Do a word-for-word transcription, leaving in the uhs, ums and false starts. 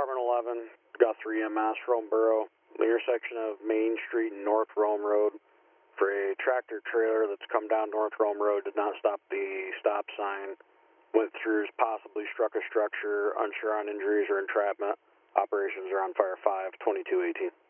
Department eleven, Guthrie E M S, Rome Borough, the intersection of Main Street and North Rome Road, for a tractor trailer that's come down North Rome Road, did not stop the stop sign, went through, possibly struck a structure, unsure on injuries or entrapment. Operations are on fire five, twenty-two eighteen.